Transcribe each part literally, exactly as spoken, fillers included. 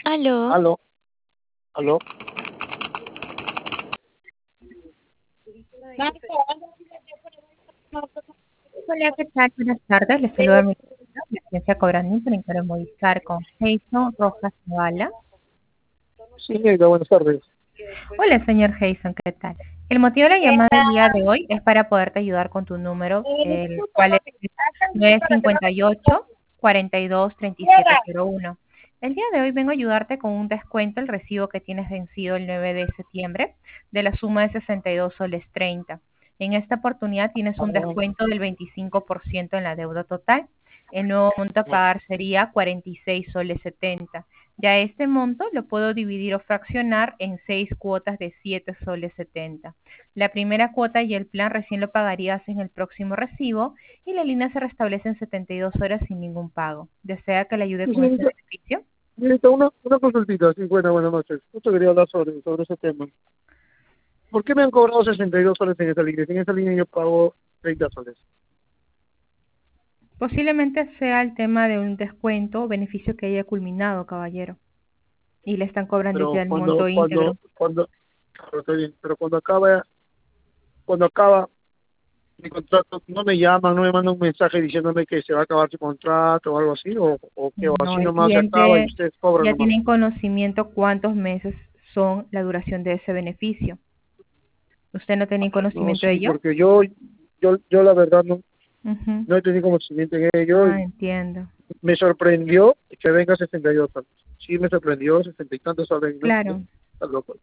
Aló, Aló, aló. Hola, ¿qué tal? Buenas tardes. Les saluda mi la agencia Cobrando para Intero Movistar con Jason Rojas Zavala. Sí, señorita, buenas tardes. Hola, señor Jason, ¿qué tal? El motivo de la llamada del día de hoy es para poderte ayudar con tu número, el cual es nueve cinco ocho, cuatro dos, tres siete cero uno. El día de hoy vengo a ayudarte con un descuento, el recibo que tienes vencido el nueve de septiembre, de la suma de sesenta y dos soles treinta. En esta oportunidad tienes un Ah, descuento del veinticinco por ciento en la deuda total. El nuevo monto a pagar sería cuarenta y seis soles setenta. Ya este monto lo puedo dividir o fraccionar en seis cuotas de siete soles setenta. La primera cuota y el plan recién lo pagarías en el próximo recibo y la línea se restablece en setenta y dos horas sin ningún pago. ¿Desea que le ayude sí, con este señorita, beneficio? señorita, una, una consultita. Sí, buenas, buenas noches. Justo quería hablar sobre, sobre ese tema. ¿Por qué me han cobrado sesenta y dos soles en esa línea? Si en esa línea yo pago treinta soles. Posiblemente sea el tema de un descuento o beneficio que haya culminado, caballero, y le están cobrando Pero ya el cuando, monto cuando, íntegro. cuando, claro, está bien, pero cuando acaba, cuando acaba mi contrato, no me llaman, no me mandan un mensaje diciéndome que se va a acabar su contrato o algo así, o, o que o No, así el nomás se acaba y cliente ustedes cobran ya nomás. tiene conocimiento cuántos meses son la duración de ese beneficio. ¿Usted no tiene No, conocimiento de sí, ello? porque yo, yo, yo la verdad no, Ujú. no he tenido conocimiento en ello Ah, y entiendo. me sorprendió que venga sesenta y dos soles. Sí, me sorprendió sesenta y tantos soles. No sé, Claro, está loco.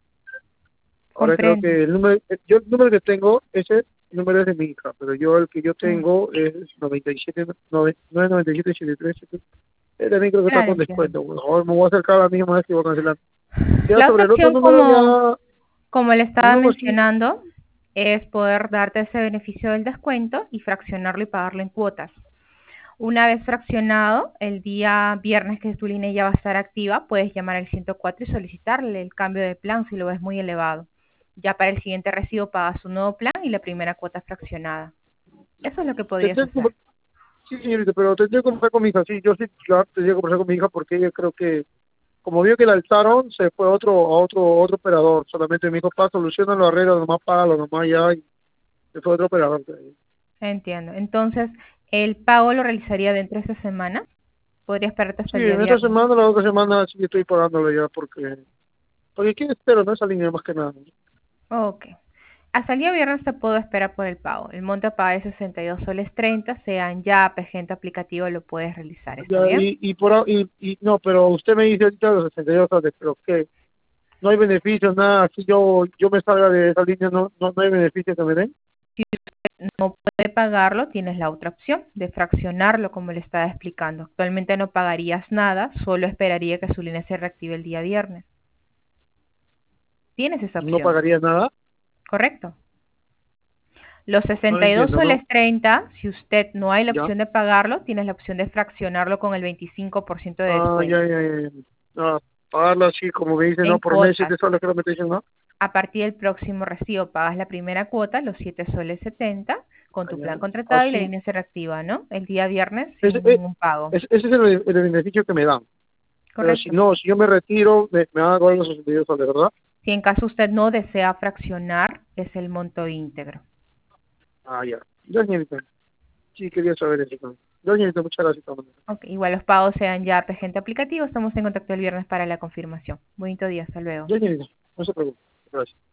Ahora creo comprendo. que el número, yo el número que tengo, ese número es de mi hija, pero yo el que yo Ah, tengo es noventa y siete, nueve noventa y siete, ochenta y tres. Él también creo que está claro, con entiendo. descuento. Bueno, ahora me voy a acercar a la misma vez que voy a cancelar. Ya La otra sobre el otro opción, número, como, ya, como le el estaba número sí, mencionando, es poder darte ese beneficio del descuento y fraccionarlo y pagarlo en cuotas. Una vez fraccionado, el día viernes que tu línea ya va a estar activa, puedes llamar al ciento cuatro y solicitarle el cambio de plan si lo ves muy elevado. Ya para el siguiente recibo pagas un nuevo plan y la primera cuota fraccionada. Eso es lo que podrías tendré que hacer. conver- sí, señorita, pero tendría que conversar con mi hija. Sí, yo sí, claro, tendría que conversar con mi hija porque ella creo que como vio que la alzaron, se fue a otro, a otro, otro operador. Solamente me dijo, pa, solucionalo, arregla, nomás págalo, nomás ya, y se fue a otro operador. Entiendo. Entonces, el pago lo realizaría dentro de esta semana. Podría esperarte hasta Sí, el día en esta viernes. semana, la otra semana sí estoy pagándolo ya, porque, porque quién espero, no esa línea más que nada. Ok. Hasta el día viernes te puedo esperar por el pago. El monto a pagar es sesenta y dos soles treinta, sean ya agente aplicativo lo puedes realizar, ¿está Ya, bien? y, y por, a- y, y, no, pero usted me dice ahorita los sesenta y dos soles, pero que no hay beneficios, nada, si yo, yo me salga de esa línea, no, no, no hay beneficios que me den. Si usted no puede pagarlo, tienes la otra opción de fraccionarlo, como le estaba explicando. Actualmente no pagarías nada, solo esperaría que su línea se reactive el día viernes. Tienes esa No opción, pagaría nada. ¿correcto? Los No lo sesenta y dos entiendo, ¿no? soles treinta, si usted no hay la Ya. opción de pagarlo, tienes la opción de fraccionarlo con el veinticinco por ciento de Ah, ya, descuento. ya, ya. ya. Ah, pagarlo así, como me dicen, En no, por mes, cuotas. siete soles, creo que me dicen, ¿no? A partir del próximo recibo pagas la primera cuota, los siete soles setenta, con Ah, tu ya. plan contratado y la Así, línea se reactiva, ¿no? El día viernes ese, sin eh, ningún pago. ese, ese es el, el beneficio que me dan. Pero si Correcto. no, si yo me retiro, me, me van a cobrar los sesenta y dos soles, ¿verdad? Si en caso usted no desea fraccionar, es el monto íntegro. Ah, ya. Ya, señorita. Sí, quería saber eso también. Ya, señorita, muchas gracias. de todas maneras. Ok, igual los pagos sean ya agente aplicativo, estamos en contacto el viernes para la confirmación. Bonito día, hasta luego. Ya, señorita, no se preocupe. Gracias.